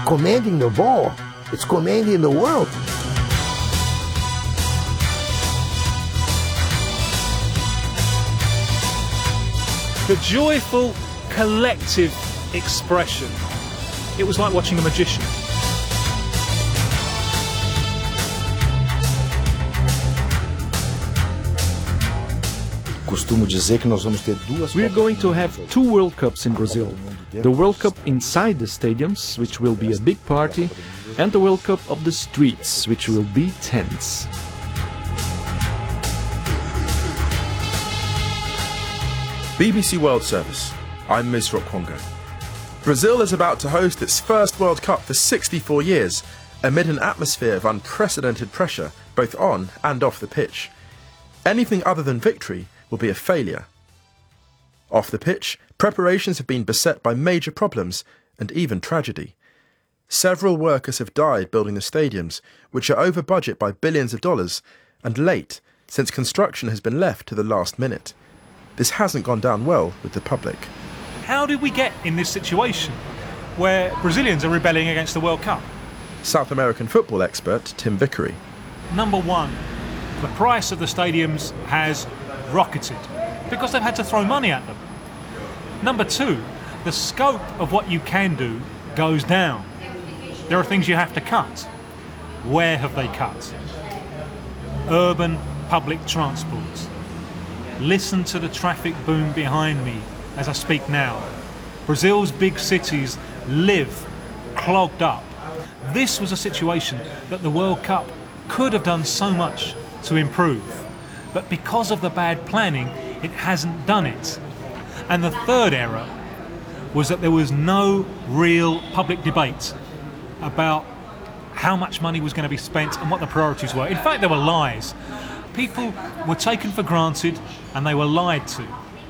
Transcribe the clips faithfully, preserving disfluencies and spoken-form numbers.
commanding the ball. It's commanding the world. The joyful, collective expression. It was like watching a magician. We're going to have two World Cups in Brazil. The World Cup inside the stadiums, which will be a big party, and the World Cup of the streets, which will be tense. B B C World Service. I'm Misrok Kongo. Brazil is about to host its first World Cup for sixty-four years, amid an atmosphere of unprecedented pressure, both on and off the pitch. Anything other than victory will be a failure. Off the pitch, preparations have been beset by major problems and even tragedy. Several workers have died building the stadiums, which are over budget by billions of dollars, and late, since construction has been left to the last minute. This hasn't gone down well with the public. How did we get in this situation where Brazilians are rebelling against the World Cup? South American football expert Tim Vickery. Number one, the price of the stadiums has rocketed because they've had to throw money at them. Number two, the scope of what you can do goes down. There are things you have to cut. Where have they cut? Urban public transport. Listen to the traffic boom behind me as I speak now. Brazil's big cities live clogged up. This was a situation that the World Cup could have done so much to improve. But because of the bad planning, it hasn't done it. And the third error was that there was no real public debate about how much money was going to be spent and what the priorities were. In fact, there were lies. People were taken for granted and they were lied to.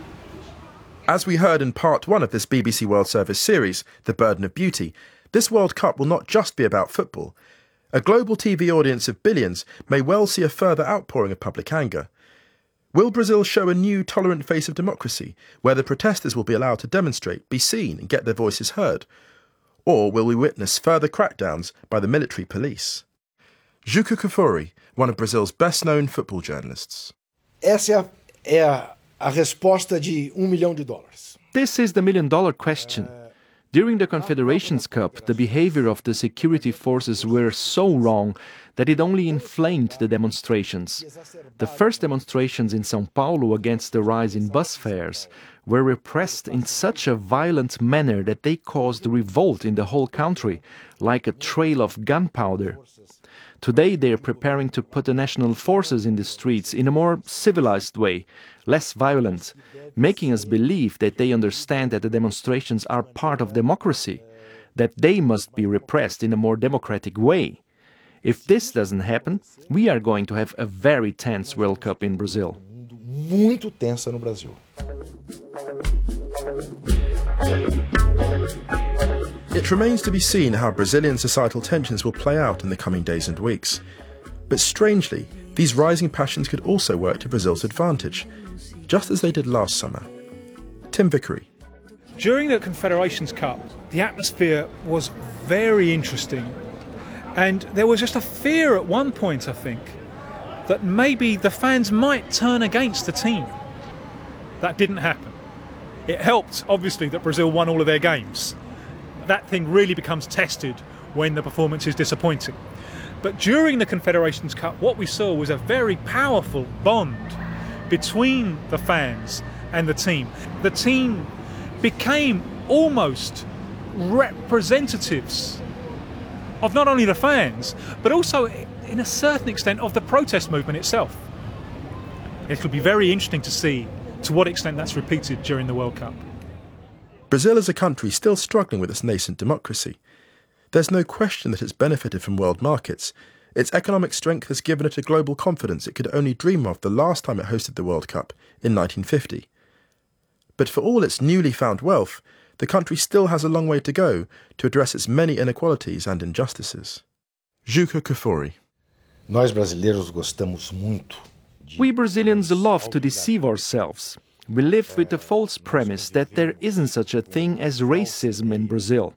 As we heard in part one of this B B C World Service series, The Burden of Beauty, this World Cup will not just be about football. A global T V audience of billions may well see a further outpouring of public anger. Will Brazil show a new tolerant face of democracy, where the protesters will be allowed to demonstrate, be seen and get their voices heard? Or will we witness further crackdowns by the military police? Juca Kfouri, one of Brazil's best-known football journalists. Essa é a, a resposta de um milhão de dólares. This is the million-dollar question. During the Confederations Cup, the behavior of the security forces were so wrong that it only inflamed the demonstrations. The first demonstrations in São Paulo against the rise in bus fares were repressed in such a violent manner that they caused revolt in the whole country, like a trail of gunpowder. Today they are preparing to put the national forces in the streets in a more civilized way, less violent, making us believe that they understand that the demonstrations are part of democracy, that they must be repressed in a more democratic way. If this doesn't happen, we are going to have a very tense World Cup in Brazil. Muito tensa no Brasil. It remains to be seen how Brazilian societal tensions will play out in the coming days and weeks. But strangely, these rising passions could also work to Brazil's advantage, just as they did last summer. Tim Vickery. During the Confederations Cup, the atmosphere was very interesting. And there was just a fear at one point, I think, that maybe the fans might turn against the team. That didn't happen. It helped, obviously, that Brazil won all of their games. That thing really becomes tested when the performance is disappointing. But during the Confederations Cup, what we saw was a very powerful bond between the fans and the team. The team became almost representatives of not only the fans, but also, in a certain extent, of the protest movement itself. It'll be very interesting to see to what extent that's repeated during the World Cup. Brazil is a country still struggling with its nascent democracy. There's no question that it's benefited from world markets. Its economic strength has given it a global confidence it could only dream of the last time it hosted the World Cup, in nineteen fifty. But for all its newly found wealth, the country still has a long way to go to address its many inequalities and injustices. Juca Kfouri. Nós brasileiros gostamos muito. We Brazilians love to deceive ourselves. We live with the false premise that there isn't such a thing as racism in Brazil.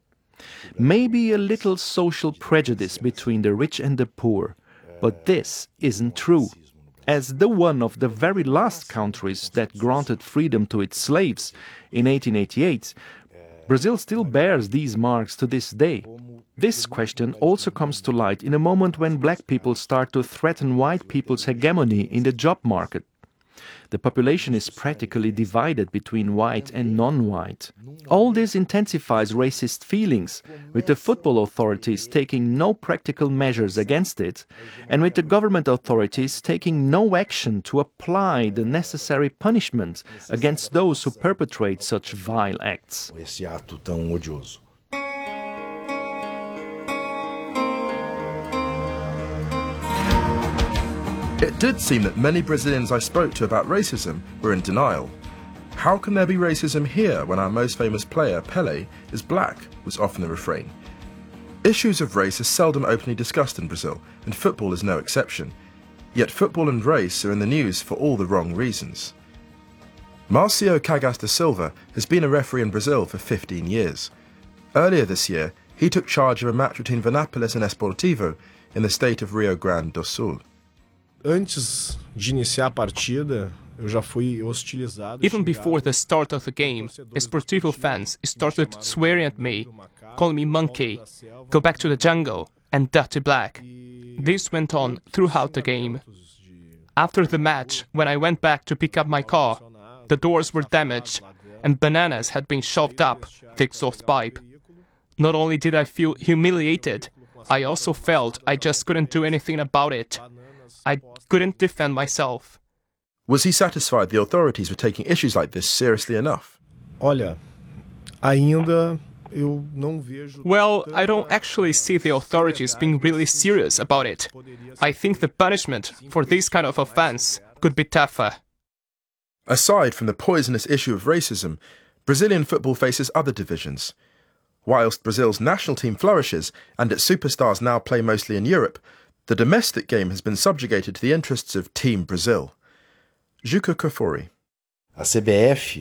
Maybe a little social prejudice between the rich and the poor, but this isn't true. As the one of the very last countries that granted freedom to its slaves in eighteen eighty-eight, Brazil still bears these marks to this day. This question also comes to light in a moment when black people start to threaten white people's hegemony in the job market. The population is practically divided between white and non-white. All this intensifies racist feelings, with the football authorities taking no practical measures against it, and with the government authorities taking no action to apply the necessary punishment against those who perpetrate such vile acts. Esse ato tão odioso. It did seem that many Brazilians I spoke to about racism were in denial. How can there be racism here when our most famous player, Pelé, is black, was often the refrain. Issues of race are seldom openly discussed in Brazil, and football is no exception. Yet football and race are in the news for all the wrong reasons. Marcio Cagas da Silva has been a referee in Brazil for fifteen years. Earlier this year, he took charge of a match between Venápolis and Esportivo in the state of Rio Grande do Sul. Antes de iniciar a partida, eu já fui hostilizado. Even before the start of the game, Esportivo fans started swearing at me, calling me monkey, go back to the jungle, and dirty black. This went on throughout the game. After the match, when I went back to pick up my car, the doors were damaged and bananas had been shoved up the exhaust pipe. Not only did I feel humiliated, I also felt I just couldn't do anything about it. I couldn't defend myself. Was he satisfied the authorities were taking issues like this seriously enough? Olha, ainda eu não vejo. Well, I don't actually see the authorities being really serious about it. I think the punishment for this kind of offense could be tougher. Aside from the poisonous issue of racism, Brazilian football faces other divisions. Whilst Brazil's national team flourishes and its superstars now play mostly in Europe, the domestic game has been subjugated to the interests of Team Brazil. Juca Kfouri. A C B F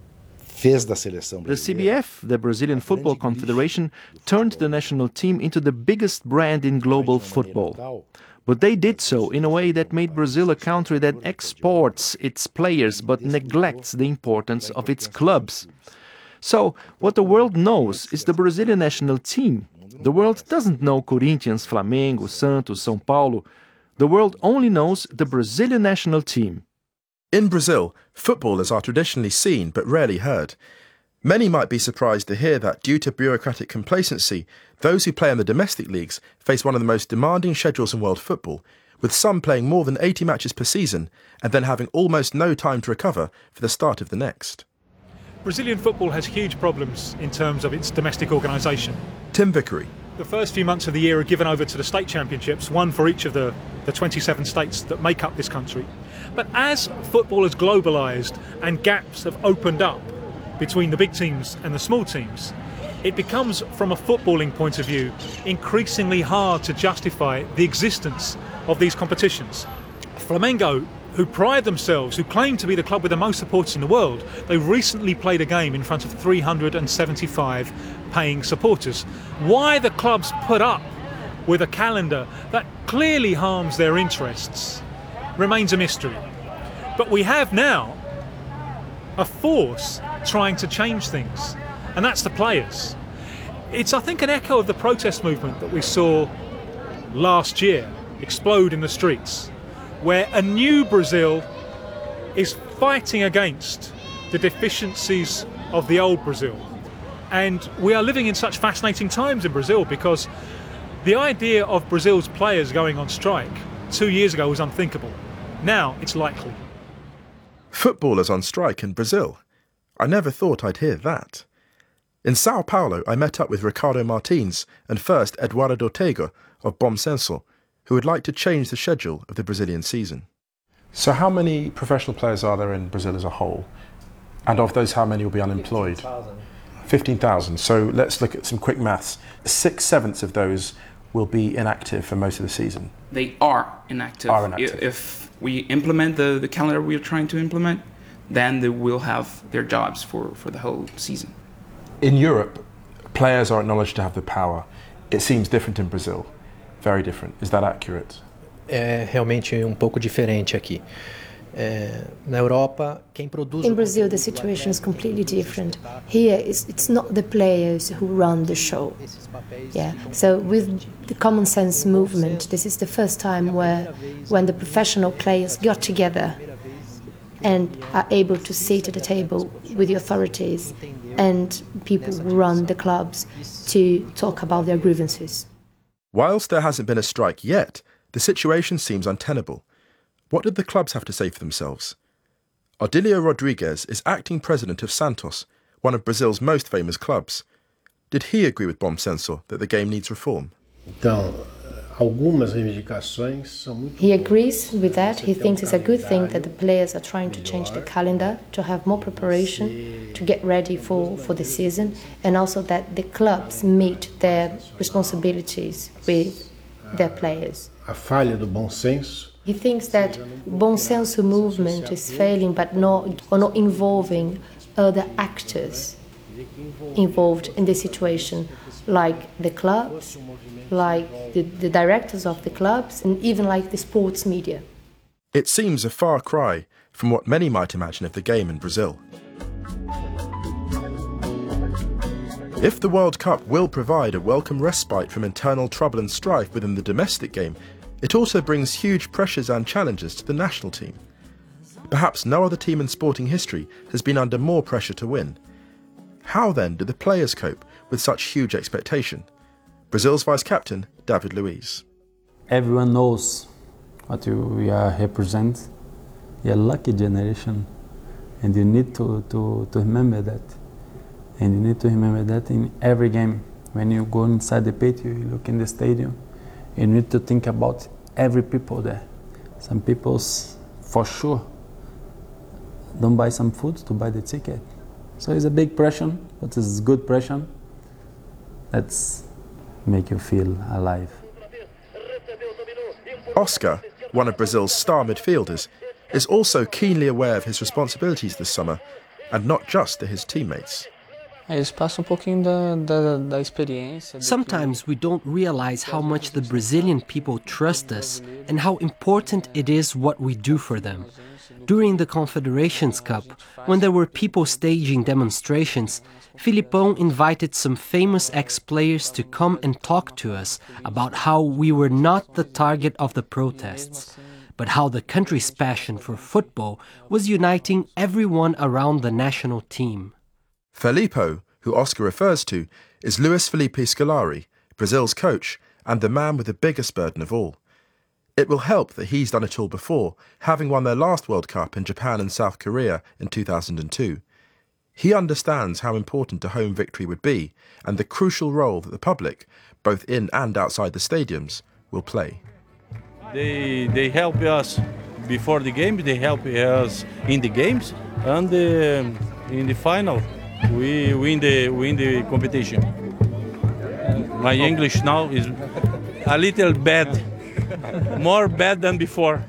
fez da seleção brasileira. The C B F, the Brazilian Football Confederation, turned the national team into the biggest brand in global football. But they did so in a way that made Brazil a country that exports its players but neglects the importance of its clubs. So, what the world knows is the Brazilian national team. The world doesn't know Corinthians, Flamengo, Santos, São Paulo. The world only knows the Brazilian national team. In Brazil, footballers are traditionally seen but rarely heard. Many might be surprised to hear that due to bureaucratic complacency, those who play in the domestic leagues face one of the most demanding schedules in world football, with some playing more than eighty matches per season and then having almost no time to recover for the start of the next. Brazilian football has huge problems in terms of its domestic organisation. Tim Vickery. The first few months of the year are given over to the state championships, one for each of the, the twenty-seven states that make up this country. But as football has globalised and gaps have opened up between the big teams and the small teams, it becomes, from a footballing point of view, increasingly hard to justify the existence of these competitions. Flamengo, who pride themselves, who claim to be the club with the most supporters in the world, they recently played a game in front of three hundred seventy-five paying supporters. Why the clubs put up with a calendar that clearly harms their interests remains a mystery. But we have now a force trying to change things, and that's the players. It's, I think, an echo of the protest movement that we saw last year explode in the streets, where a new Brazil is fighting against the deficiencies of the old Brazil. And we are living in such fascinating times in Brazil because the idea of Brazil's players going on strike two years ago was unthinkable. Now it's likely. Footballers on strike in Brazil. I never thought I'd hear that. In Sao Paulo, I met up with Ricardo Martins and first Eduardo Tego of Bom Senso, who would like to change the schedule of the Brazilian season. So how many professional players are there in Brazil as a whole? And of those, how many will be unemployed? fifteen thousand. So let's look at some quick maths. Six sevenths of those will be inactive for most of the season. They are inactive. Are inactive. If we implement the, the calendar we are trying to implement, then they will have their jobs for, for the whole season. In Europe, players are acknowledged to have the power. It seems different in Brazil. Very different. Is that accurate? É realmente um pouco diferente aqui. É, na Europa, quem produz. In Brazil, the situation is completely different. Here, it's, it's not the players who run the show. Yeah. So with the common sense movement, this is the first time where, when the professional players got together and are able to sit at the table with the authorities and people who run the clubs to talk about their grievances. Whilst there hasn't been a strike yet, the situation seems untenable. What did the clubs have to say for themselves? Odilio Rodrigues is acting president of Santos, one of Brazil's most famous clubs. Did he agree with Bom Senso that the game needs reform? He agrees with that. He thinks it's a good thing that the players are trying to change the calendar, to have more preparation, to get ready for, for the season, and also that the clubs meet their responsibilities with their players. A falha do bom senso. He thinks that Bom Senso movement is failing but not, or not involving other actors involved in the situation, like the clubs, like the, the directors of the clubs, and even like the sports media. It seems a far cry from what many might imagine of the game in Brazil. If the World Cup will provide a welcome respite from internal trouble and strife within the domestic game, it also brings huge pressures and challenges to the national team. Perhaps no other team in sporting history has been under more pressure to win. How then do the players cope with such huge expectation? Brazil's vice-captain, David Luiz. Everyone knows what you, we are represent. You're a lucky generation, and you need to, to, to remember that. And you need to remember that in every game. When you go inside the pitch, you look in the stadium, you need to think about every people there. Some people's, for sure, don't buy some food to buy the ticket. So it's a big pressure, but it's good pressure. That's make you feel alive. Oscar, one of Brazil's star midfielders, is also keenly aware of his responsibilities this summer, and not just to his teammates. Sometimes we don't realize how much the Brazilian people trust us and how important it is what we do for them. During the Confederations Cup, when there were people staging demonstrations, Filipão invited some famous ex-players to come and talk to us about how we were not the target of the protests, but how the country's passion for football was uniting everyone around the national team. Filipão, who Oscar refers to, is Luis Felipe Scolari, Brazil's coach, and the man with the biggest burden of all. It will help that he's done it all before, having won their last World Cup in Japan and South Korea in two thousand two. He understands how important a home victory would be and the crucial role that the public, both in and outside the stadiums, will play. They, they help us before the game, they help us in the games, and uh, in the final, we win the, win the competition. My English now is a little bad. More bad than before.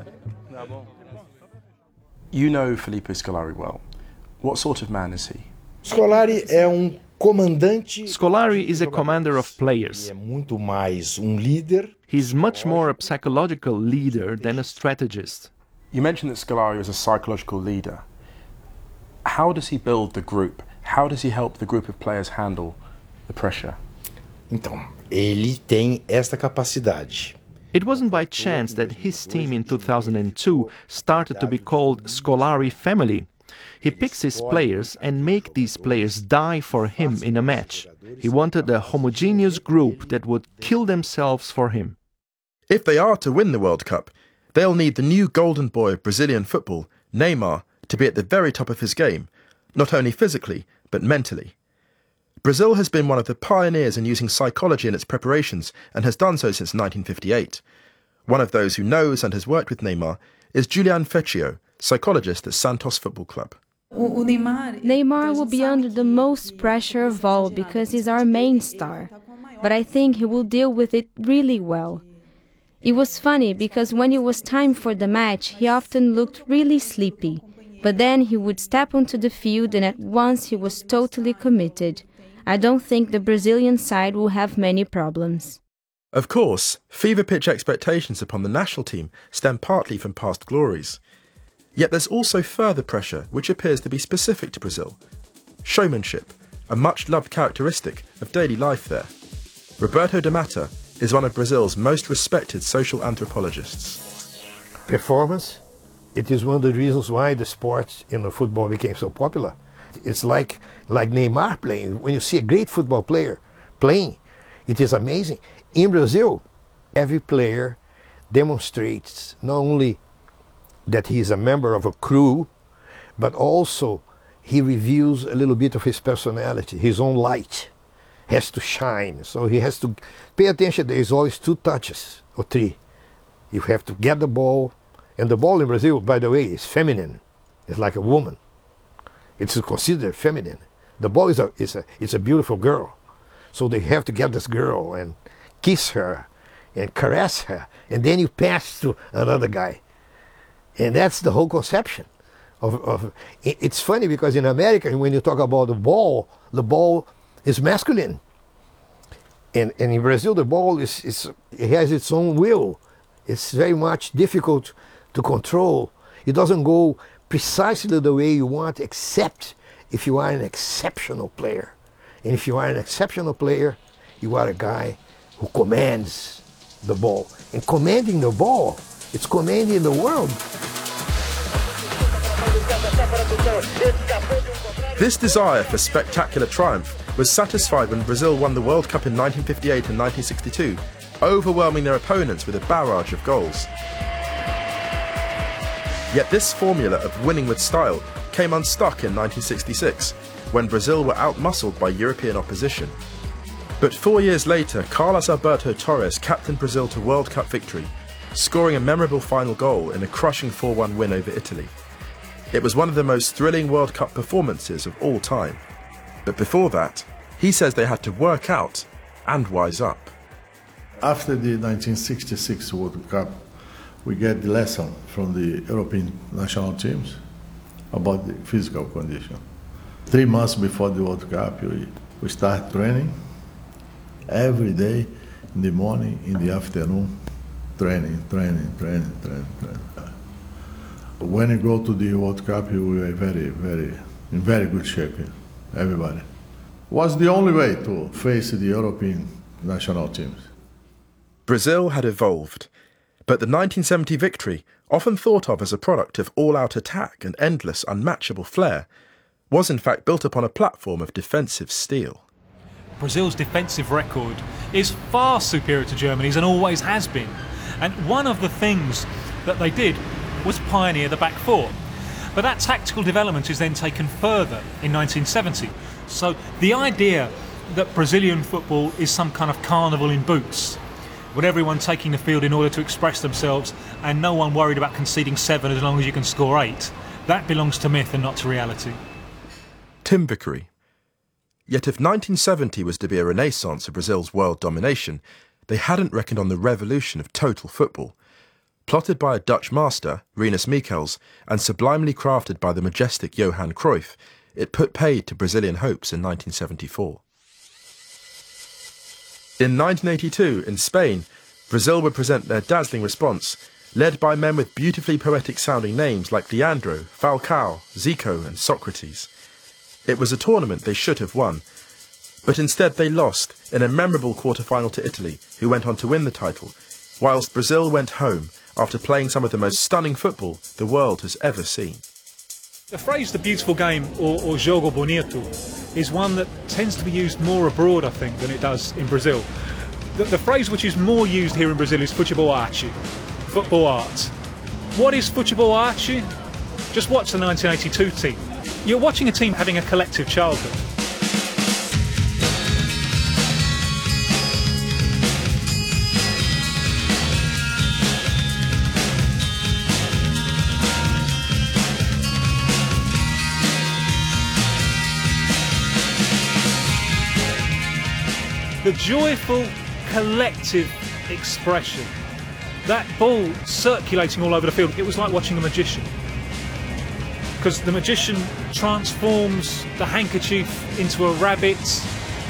You know Felipe Scolari well. What sort of man is he? Scolari é um comandante. Scolari is a commander of players. É muito mais um líder. He's much more a psychological leader than a strategist. You mentioned that Scolari is a psychological leader. How does he build the group? How does he help the group of players handle the pressure? Então, ele tem esta capacidade. It wasn't by chance that his team in two thousand two started to be called Scolari Family. He picks his players and makes these players die for him in a match. He wanted a homogeneous group that would kill themselves for him. If they are to win the World Cup, they'll need the new golden boy of Brazilian football, Neymar, to be at the very top of his game, not only physically, but mentally. Brazil has been one of the pioneers in using psychology in its preparations and has done so since nineteen fifty-eight. One of those who knows and has worked with Neymar is Julian Fecchio, psychologist at Santos Football Club. Neymar will be under the most pressure of all because he's our main star, but I think he will deal with it really well. It was funny because when it was time for the match, he often looked really sleepy, but then he would step onto the field and at once he was totally committed. I don't think the Brazilian side will have many problems. Of course, fever pitch expectations upon the national team stem partly from past glories. Yet there's also further pressure which appears to be specific to Brazil. Showmanship, a much-loved characteristic of daily life there. Roberto de Matta is one of Brazil's most respected social anthropologists. Performance, it is one of the reasons why the sport in the football became so popular. It's like, like Neymar playing. When you see a great football player playing, it is amazing. In Brazil, every player demonstrates not only that he is a member of a crew, but also he reveals a little bit of his personality, his own light has to shine. So he has to pay attention. There is always two touches or three. You have to get the ball, and the ball in Brazil, by the way, is feminine. It's like a woman. It's considered feminine. The ball is a, is a, it's a beautiful girl. So they have to get this girl and kiss her and caress her, and then you pass to another guy. And that's the whole conception. Of, of, it's funny because in America, when you talk about the ball, the ball is masculine. And, and in Brazil, the ball is, is, it has its own will. It's very much difficult to control. It doesn't go precisely the way you want, except if you are an exceptional player. And if you are an exceptional player, you are a guy who commands the ball. And commanding the ball, it's commanding the world. This desire for spectacular triumph was satisfied when Brazil won the World Cup in nineteen fifty-eight and nineteen sixty-two, overwhelming their opponents with a barrage of goals. Yet this formula of winning with style came unstuck in nineteen sixty-six, when Brazil were outmuscled by European opposition. But four years later, Carlos Alberto Torres captained Brazil to World Cup victory, scoring a memorable final goal in a crushing four one win over Italy. It was one of the most thrilling World Cup performances of all time. But before that, he says they had to work out and wise up. After the nineteen sixty-six World Cup, we get the lesson from the European national teams about the physical condition. Three months before the World Cup, we, we start training every day, in the morning, in the afternoon, training, training, training, training, training. When you go to the World Cup, we were very, very, in very good shape, everybody. Was the only way to face the European national teams. Brazil had evolved, but the nineteen seventy victory, often thought of as a product of all-out attack and endless, unmatchable flair, was in fact built upon a platform of defensive steel. Brazil's defensive record is far superior to Germany's and always has been. And one of the things that they did was pioneer the back four. But that tactical development is then taken further in nineteen seventy. So the idea that Brazilian football is some kind of carnival in boots, with everyone taking the field in order to express themselves and no one worried about conceding seven as long as you can score eight, that belongs to myth and not to reality. Tim Vickery. Yet if nineteen seventy was to be a renaissance of Brazil's world domination, they hadn't reckoned on the revolution of total football. Plotted by a Dutch master, Rinus Michels, and sublimely crafted by the majestic Johan Cruyff, it put paid to Brazilian hopes in nineteen seventy-four. In nineteen eighty-two, in Spain, Brazil would present their dazzling response, led by men with beautifully poetic-sounding names like Leandro, Falcao, Zico and Socrates. It was a tournament they should have won, but instead they lost in a memorable quarter-final to Italy, who went on to win the title, whilst Brazil went home after playing some of the most stunning football the world has ever seen. The phrase "the beautiful game" or, or "jogo bonito" is one that tends to be used more abroad, I think, than it does in Brazil. The, the phrase which is more used here in Brazil is "futebol arte," football art. What is futebol arte? Just watch the nineteen eighty-two team. You're watching a team having a collective childhood. The joyful, collective expression. That ball circulating all over the field, it was like watching a magician. Because the magician transforms the handkerchief into a rabbit,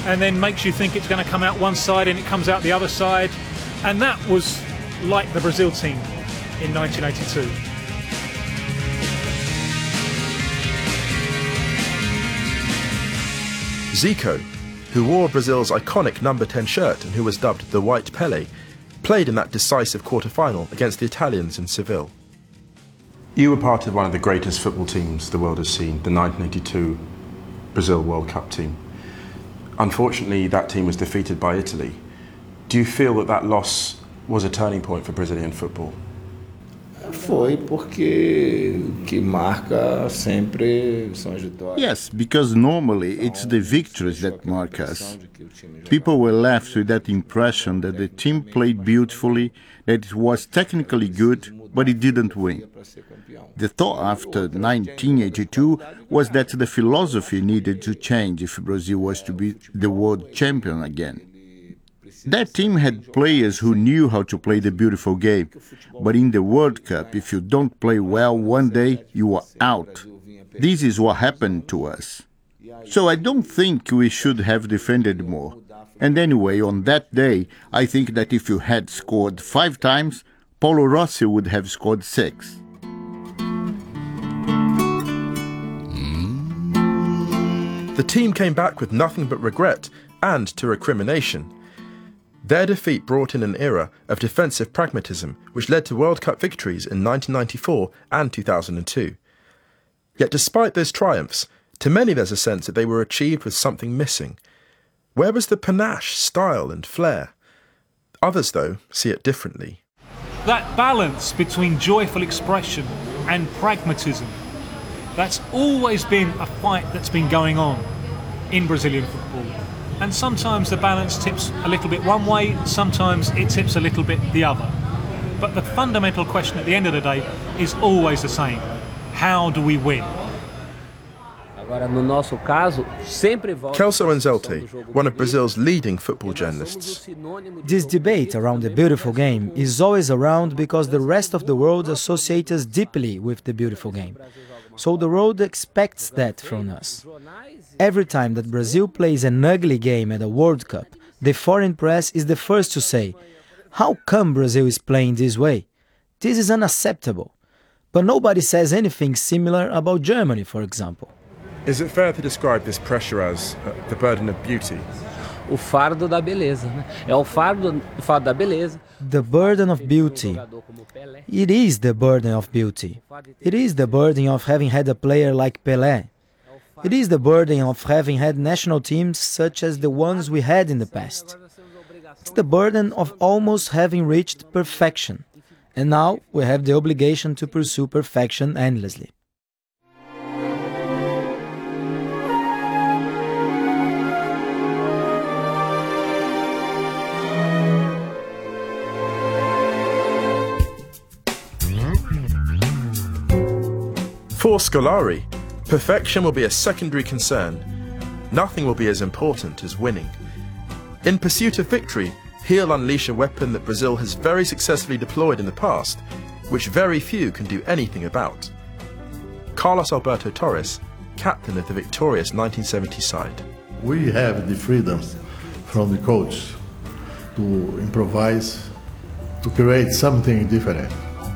and then makes you think it's going to come out one side and it comes out the other side. And that was like the Brazil team in nineteen eighty-two. Zico, who wore Brazil's iconic number ten shirt and who was dubbed the White Pele, played in that decisive quarter-final against the Italians in Seville. You were part of one of the greatest football teams the world has seen, the nineteen eighty-two Brazil World Cup team. Unfortunately, that team was defeated by Italy. Do you feel that that loss was a turning point for Brazilian football? Foi porque que marca sempre são as vitórias. Yes, because normally it's the victories that mark us. People were left with that impression that the team played beautifully, that it was technically good, but it didn't win. The thought after nineteen eighty-two was that the philosophy needed to change if Brazil was to be the world champion again. That team had players who knew how to play the beautiful game, but in the World Cup, if you don't play well one day, you are out. This is what happened to us. So I don't think we should have defended more. And anyway, on that day, I think that if you had scored five times, Paulo Rossi would have scored six. The team came back with nothing but regret and to recrimination. Their defeat brought in an era of defensive pragmatism which led to World Cup victories in nineteen ninety-four and two thousand two. Yet despite those triumphs, to many there's a sense that they were achieved with something missing. Where was the panache, style and flair? Others, though, see it differently. That balance between joyful expression and pragmatism, that's always been a fight that's been going on in Brazilian football. And sometimes the balance tips a little bit one way, sometimes it tips a little bit the other. But the fundamental question at the end of the day is always the same. How do we win? Kelso Anzelte, one of Brazil's leading football journalists. This debate around the beautiful game is always around because the rest of the world associates us deeply with the beautiful game. So the world expects that from us. Every time that Brazil plays an ugly game at a World Cup, the foreign press is the first to say, "How come Brazil is playing this way? This is unacceptable." But nobody says anything similar about Germany, for example. Is it fair to describe this pressure as uh, the burden of beauty? O fardo da beleza, né? É o fardo, o fardo da beleza. The burden of beauty. It is the burden of beauty. It is the burden of having had a player like Pelé. It is the burden of having had national teams such as the ones we had in the past. It's the burden of almost having reached perfection. And now we have the obligation to pursue perfection endlessly. For Scolari, perfection will be a secondary concern. Nothing will be as important as winning. In pursuit of victory, he'll unleash a weapon that Brazil has very successfully deployed in the past, which very few can do anything about. Carlos Alberto Torres, captain of the victorious nineteen seventy side. We have the freedom from the coach to improvise, to create something different.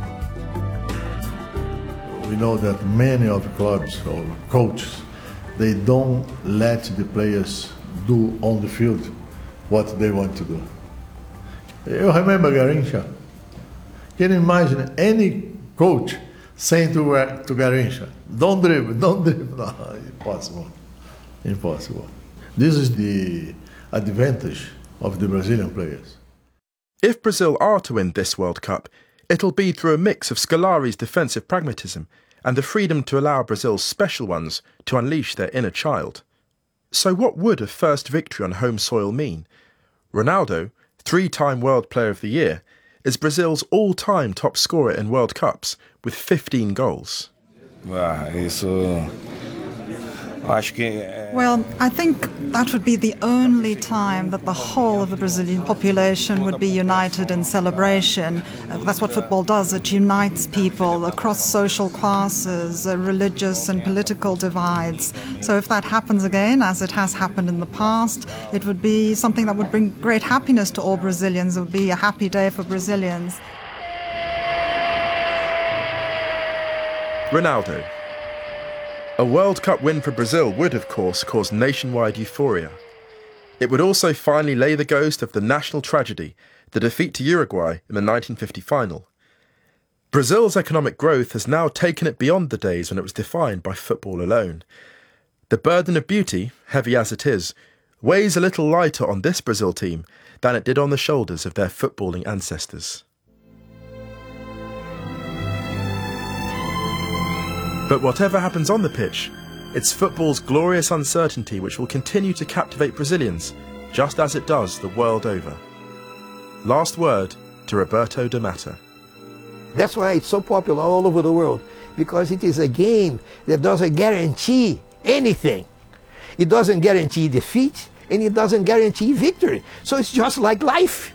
We know that many of the clubs or coaches, they don't let the players do on the field what they want to do. You remember Garrincha? Can you imagine any coach saying to, to Garrincha, don't dribble, don't dribble? No, impossible, impossible. This is the advantage of the Brazilian players. If Brazil are to win this World Cup, it'll be through a mix of Scolari's defensive pragmatism and the freedom to allow Brazil's special ones to unleash their inner child. So what would a first victory on home soil mean? Ronaldo, three-time World Player of the Year, is Brazil's all-time top scorer in World Cups with fifteen goals. Ah, isso Well, I think that would be the only time that the whole of the Brazilian population would be united in celebration. Uh, that's what football does. It unites people across social classes, uh, religious and political divides. So if that happens again, as it has happened in the past, it would be something that would bring great happiness to all Brazilians. It would be a happy day for Brazilians. Ronaldo. A World Cup win for Brazil would, of course, cause nationwide euphoria. It would also finally lay the ghost of the national tragedy, the defeat to Uruguay in the nineteen fifty final. Brazil's economic growth has now taken it beyond the days when it was defined by football alone. The burden of beauty, heavy as it is, weighs a little lighter on this Brazil team than it did on the shoulders of their footballing ancestors. But whatever happens on the pitch, it's football's glorious uncertainty which will continue to captivate Brazilians, just as it does the world over. Last word to Roberto Di Matta. That's why it's so popular all over the world, because it is a game that doesn't guarantee anything. It doesn't guarantee defeat, and it doesn't guarantee victory. So it's just like life.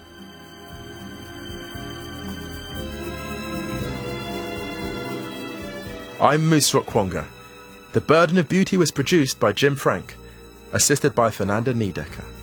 I'm Musrok Kwonga. The Burden of Beauty was produced by Jim Frank, assisted by Fernanda Niedecker.